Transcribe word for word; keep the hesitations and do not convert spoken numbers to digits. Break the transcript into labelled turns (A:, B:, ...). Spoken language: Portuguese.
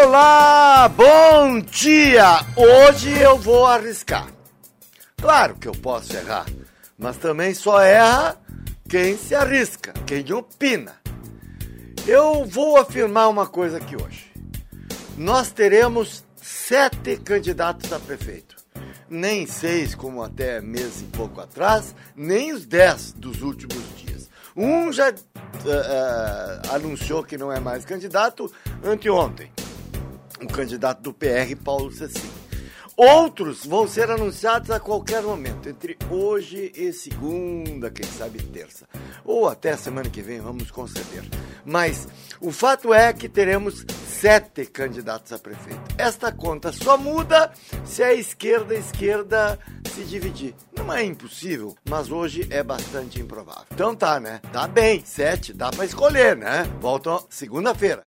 A: Olá, bom dia! Hoje eu vou arriscar. Claro que eu posso errar, mas também só erra quem se arrisca, quem opina. Eu vou afirmar uma coisa aqui hoje. Nós teremos sete candidatos a prefeito. Nem seis, como até mês e pouco atrás, nem os dez dos últimos dias. Um já uh, uh, anunciou que não é mais candidato anteontem. O candidato do P R, Paulo Cecim. Outros vão ser anunciados a qualquer momento, entre hoje e segunda, quem sabe terça. Ou até semana que vem, vamos conceder. Mas o fato é que teremos sete candidatos a prefeito. Esta conta só muda se a esquerda a esquerda se dividir. Não é impossível, mas hoje é bastante improvável. Então tá, né? Tá bem, sete, dá pra escolher, né? Voltam segunda-feira.